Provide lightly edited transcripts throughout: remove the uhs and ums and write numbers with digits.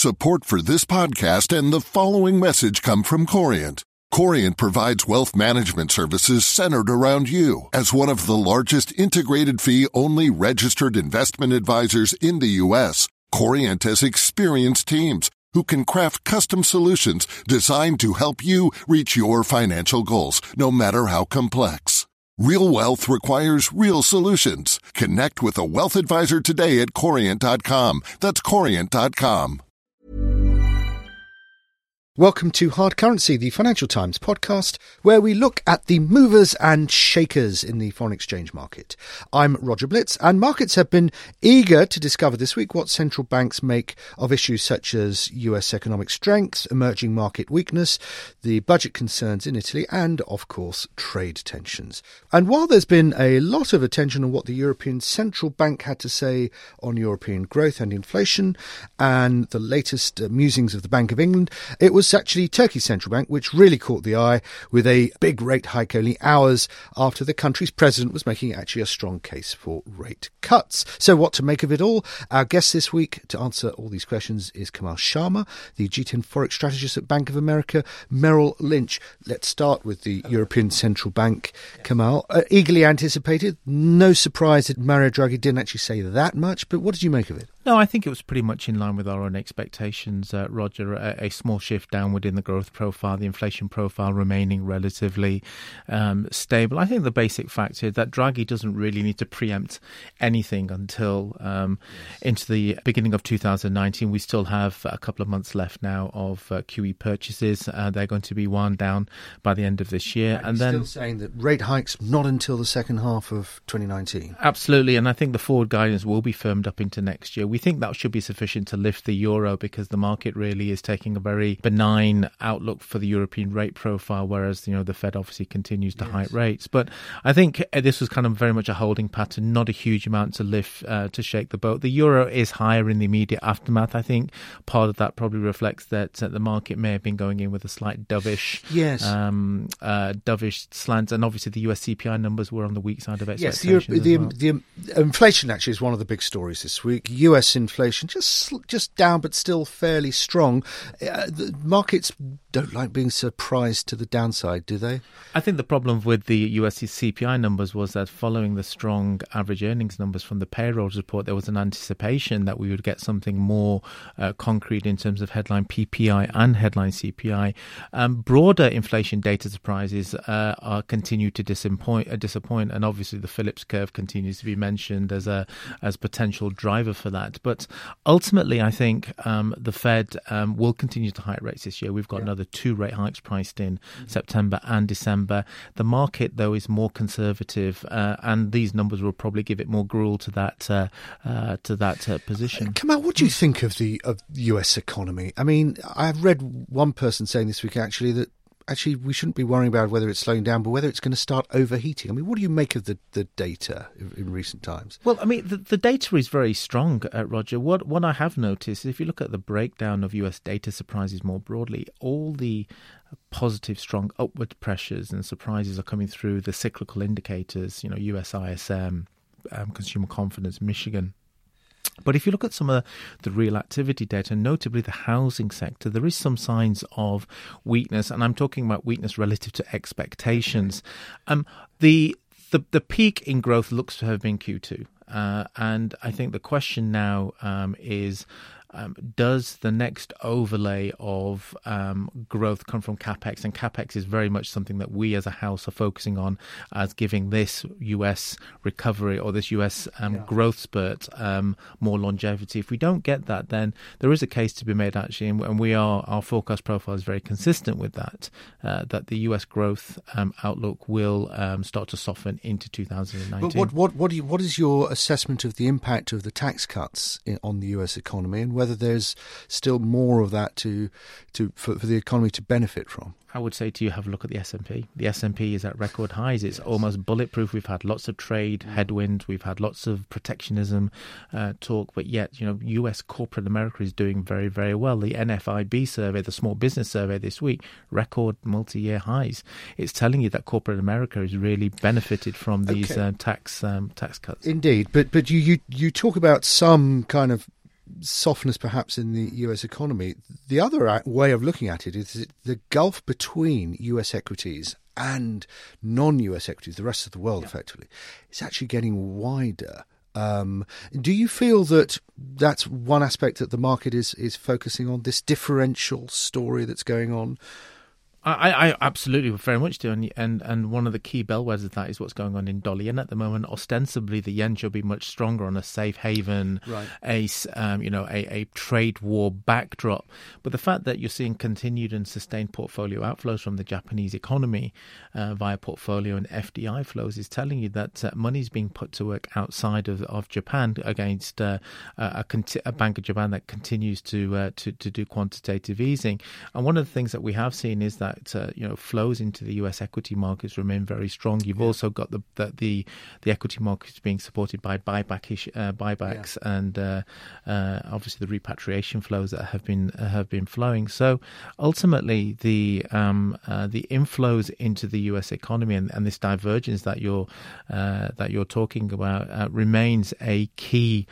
Support for this podcast and the following message come from Corient. Corient provides wealth management services centered around you. As one of the largest integrated fee-only registered investment advisors in the U.S., Corient has experienced teams who can craft custom solutions designed to help you reach your financial goals, no matter how complex. Real wealth requires real solutions. Connect with a wealth advisor today at Corient.com. That's Corient.com. Welcome to Hard Currency, the Financial Times podcast, where we look at the movers and shakers in the foreign exchange market. I'm Roger Blitz, and markets have been eager to discover this week what central banks make of issues such as US economic strength, emerging market weakness, the budget concerns in Italy, and, of course, trade tensions. And while there's been a lot of attention on what the European Central Bank had to say on European growth and inflation, and the latest musings of the Bank of England, it was actually Turkey's central bank which really caught the eye, with a big rate hike only hours after the country's president was making actually a strong case for rate cuts. So what to make of it all? Our guest this week to answer all these questions is Kamal Sharma, the G10 Forex strategist at Bank of America Merrill Lynch. Let's start with the European Central Bank. Kamal, eagerly anticipated. No surprise that Mario Draghi didn't actually say that much, but what did you make of it? No, I think it was pretty much in line with our own expectations, Roger. A small shift downward in the growth profile, the inflation profile remaining relatively stable. I think the basic fact is that Draghi doesn't really need to preempt anything until into the beginning of 2019. We still have a couple of months left now of QE purchases. They're going to be wound down by the end of this year. And then still saying that rate hikes not until the second half of 2019. Absolutely, and I think the forward guidance will be firmed up into next year. We think that should be sufficient to lift the euro because the market really is taking a very benign outlook for the European rate profile, whereas the Fed obviously continues to hike rates. But I think this was kind of very much a holding pattern, not a huge amount to lift to shake the boat. The euro is higher in the immediate aftermath. I think part of that probably reflects that the market may have been going in with a slight dovish slant, and obviously the US CPI numbers were on the weak side of expectations. Yes, the inflation actually is one of the big stories this week. US inflation just down, but still fairly strong. The markets don't like being surprised to the downside, do they? I think the problem with the US CPI numbers was that following the strong average earnings numbers from the payrolls report, there was an anticipation that we would get something more concrete in terms of headline PPI and headline CPI. Broader inflation data surprises continue to disappoint, and obviously the Phillips curve continues to be mentioned as potential driver for that. But ultimately, I think the Fed will continue to hike rates this year. We've got another 2 rate hikes priced in September and December. The market, though, is more conservative, and these numbers will probably give it more gruel to that position. Kamal, what do you think of the US economy? I mean, I've read one person saying this week actually that we shouldn't be worrying about whether it's slowing down, but whether it's going to start overheating. I mean, what do you make of the data in recent times? Well, I mean, the data is very strong, Roger. What I have noticed, if you look at the breakdown of US data surprises more broadly, all the positive, strong upward pressures and surprises are coming through the cyclical indicators, US ISM, consumer confidence, Michigan. But if you look at some of the real activity data, notably the housing sector, there is some signs of weakness, and I'm talking about weakness relative to expectations. The peak in growth looks to have been Q2, and I think the question now is, does the next overlay of growth come from CapEx? And CapEx is very much something that we as a house are focusing on as giving this US recovery or this US growth spurt more longevity. If we don't get that, then there is a case to be made actually, and our forecast profile is very consistent with that, that the US growth outlook will start to soften into 2019. But what is your assessment of the impact of the tax cuts on the US economy, and whether there's still more of that for the economy to benefit from? I would say to you, have a look at the S&P. The S&P is at record highs. It's almost bulletproof. We've had lots of trade headwinds. We've had lots of protectionism talk. But yet, US corporate America is doing very, very well. The NFIB survey, the small business survey this week, record multi-year highs. It's telling you that corporate America has really benefited from these tax cuts. Indeed. But you talk about some kind of softness perhaps in the US economy, the other way of looking at it is the gulf between US equities and non-US equities, the rest of the world effectively, is actually getting wider. Do you feel that that's one aspect that the market is focusing on, this differential story that's going on? I absolutely very much do, and one of the key bellwethers of that is what's going on in dollar yen at the moment. Ostensibly, the yen should be much stronger on a safe haven, right, a trade war backdrop. But the fact that you're seeing continued and sustained portfolio outflows from the Japanese economy via portfolio and FDI flows is telling you that money is being put to work outside of Japan against a Bank of Japan that continues to do quantitative easing. And one of the things that we have seen is that flows into the US equity markets remain very strong. You've also got the equity markets being supported by buybacks and obviously the repatriation flows that have been flowing. So ultimately, the inflows into the US economy and this divergence that you're talking about remains a key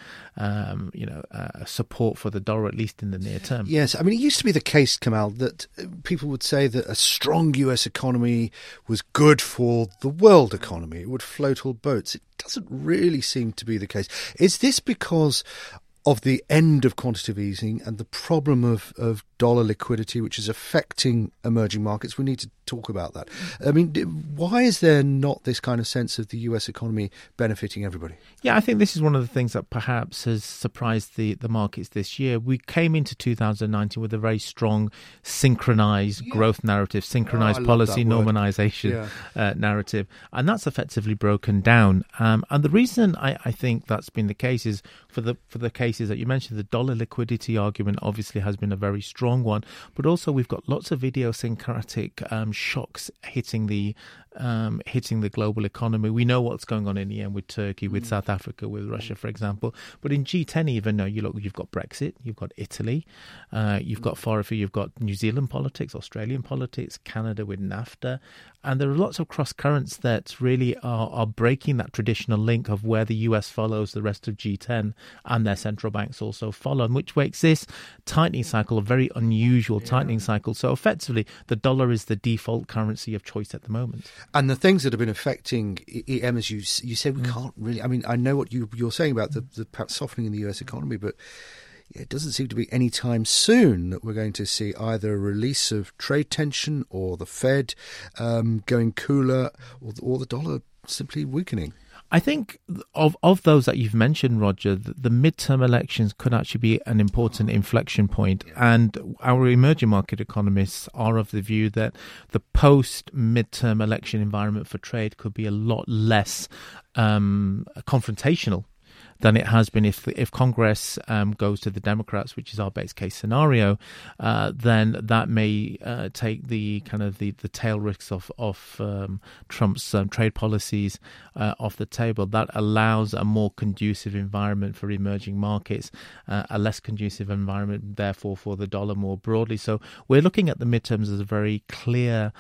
support for the dollar, at least in the near term. Yes, I mean, it used to be the case, Kamal, that people would say that a strong US economy was good for the world economy. It would float all boats. It doesn't really seem to be the case. Is this because of the end of quantitative easing and the problem of dollar liquidity, which is affecting emerging markets? We need to talk about that. I mean, why is there not this kind of sense of the US economy benefiting everybody? Yeah, I think this is one of the things that perhaps has surprised the markets this year. We came into 2019 with a very strong synchronized growth narrative, synchronized policy normalization narrative, and that's effectively broken down. And the reason I think that's been the case is for the cases that you mentioned. The dollar liquidity argument obviously has been a very strong one, but also we've got lots of idiosyncratic shocks hitting the global economy. We know what's going on in EM with Turkey, with South Africa, with Russia, for example. But in G10, even though you've got Brexit, you've got Italy, you've got far afield, you've got New Zealand politics, Australian politics, Canada with NAFTA, and there are lots of cross currents that really are breaking that traditional link of where the US follows the rest of G10 and their central banks also follow, which makes this tightening cycle a very unusual tightening cycle. So effectively, the dollar is the default currency of choice at the moment. And the things that have been affecting EM, as you said, we can't really. I mean, I know what you're saying about the perhaps softening in the US economy, but it doesn't seem to be any time soon that we're going to see either a release of trade tension or the Fed going cooler or the dollar simply weakening. I think of those that you've mentioned, Roger, the midterm elections could actually be an important inflection point. And our emerging market economists are of the view that the post-midterm election environment for trade could be a lot less confrontational than it has been. If Congress goes to the Democrats, which is our base case scenario, then that may take the tail risks of Trump's trade policies off the table. That allows a more conducive environment for emerging markets, a less conducive environment, therefore, for the dollar more broadly. So we're looking at the midterms as a very clear,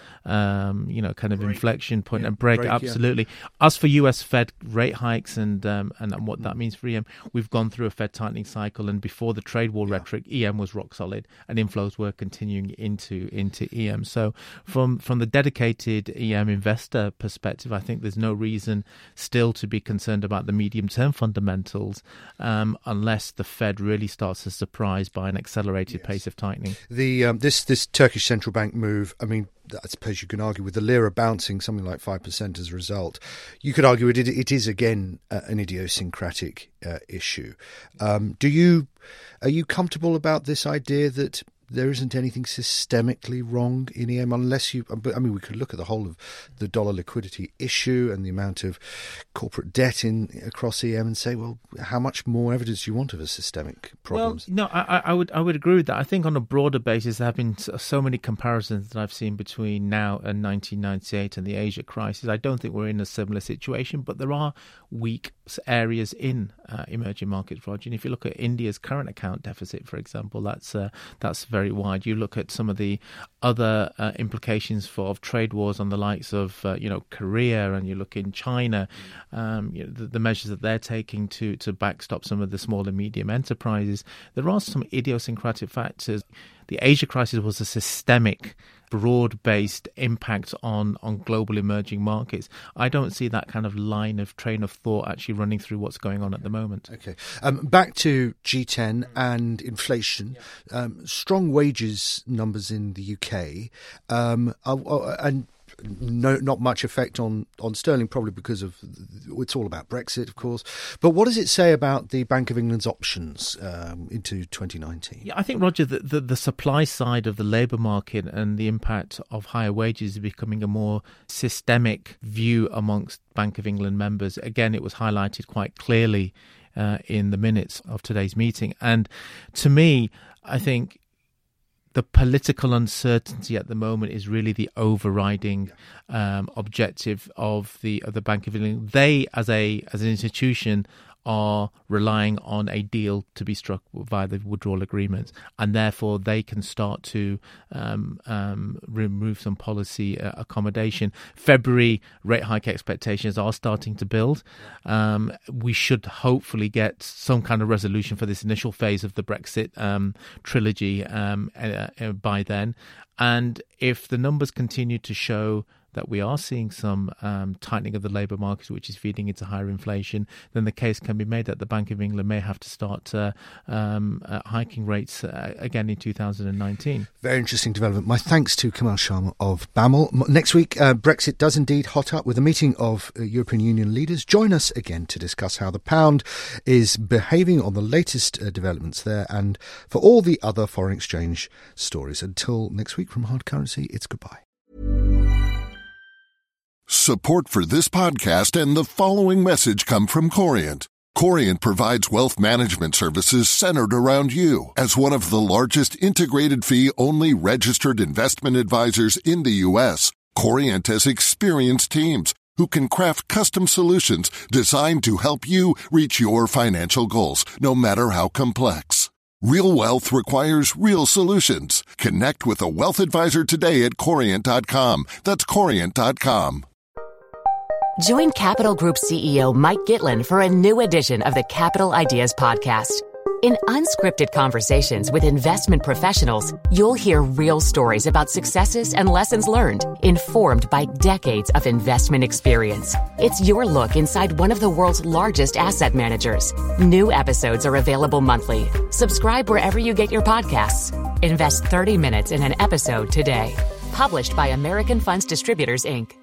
inflection point and break. Absolutely. Yeah. As for US Fed rate hikes and what that means for EM, we've gone through a Fed tightening cycle, and before the trade war rhetoric, EM was rock solid, and inflows were continuing into EM. So from the dedicated EM investor perspective, I think there's no reason still to be concerned about the medium-term fundamentals unless the Fed really starts to surprise by an accelerated pace of tightening. This Turkish central bank move, I mean, I suppose you can argue with the lira bouncing something like 5% as a result. You could argue it is again an idiosyncratic issue. Are you comfortable about this idea that there isn't anything systemically wrong in EM unless you... I mean, we could look at the whole of the dollar liquidity issue and the amount of corporate debt across EM and say, well, how much more evidence do you want of a systemic problems? Well, no, I would agree with that. I think on a broader basis, there have been so many comparisons that I've seen between now and 1998 and the Asia crisis. I don't think we're in a similar situation, but there are weak areas in emerging markets, Roger. And if you look at India's current account deficit, for example, that's very wide. You look at some of the other implications of trade wars on the likes of Korea, and you look in China, the measures that they're taking to backstop some of the small and medium enterprises. There are some idiosyncratic factors. The Asia crisis was a systemic, broad-based impact on global emerging markets. I don't see that kind of train of thought actually running through what's going on at the moment. Okay. Back to G10 and inflation. Strong wages numbers in the UK, and not much effect on sterling, probably because of it's all about Brexit, of course. But what does it say about the Bank of England's options into 2019? Yeah, I think, Roger, that the supply side of the labour market and the impact of higher wages is becoming a more systemic view amongst Bank of England members. Again, it was highlighted quite clearly in the minutes of today's meeting. And to me, I think the political uncertainty at the moment is really the overriding objective of the Bank of England. They, as an institution, are relying on a deal to be struck via the withdrawal agreements, and therefore they can start to remove some policy accommodation. February rate hike expectations are starting to build. We should hopefully get some kind of resolution for this initial phase of the Brexit trilogy by then. And if the numbers continue to show that we are seeing some tightening of the labour market, which is feeding into higher inflation, then the case can be made that the Bank of England may have to start hiking rates again in 2019. Very interesting development. My thanks to Kamal Sharma of BAML. Next week, Brexit does indeed hot up with a meeting of European Union leaders. Join us again to discuss how the pound is behaving on the latest developments there, and for all the other foreign exchange stories. Until next week, from Hard Currency, it's goodbye. Support for this podcast and the following message come from Corient. Corient provides wealth management services centered around you. As one of the largest integrated fee-only registered investment advisors in the U.S., Corient has experienced teams who can craft custom solutions designed to help you reach your financial goals, no matter how complex. Real wealth requires real solutions. Connect with a wealth advisor today at Corient.com. That's Corient.com. Join Capital Group CEO Mike Gitlin for a new edition of the Capital Ideas Podcast. In unscripted conversations with investment professionals, you'll hear real stories about successes and lessons learned, informed by decades of investment experience. It's your look inside one of the world's largest asset managers. New episodes are available monthly. Subscribe wherever you get your podcasts. Invest 30 minutes in an episode today. Published by American Funds Distributors, Inc.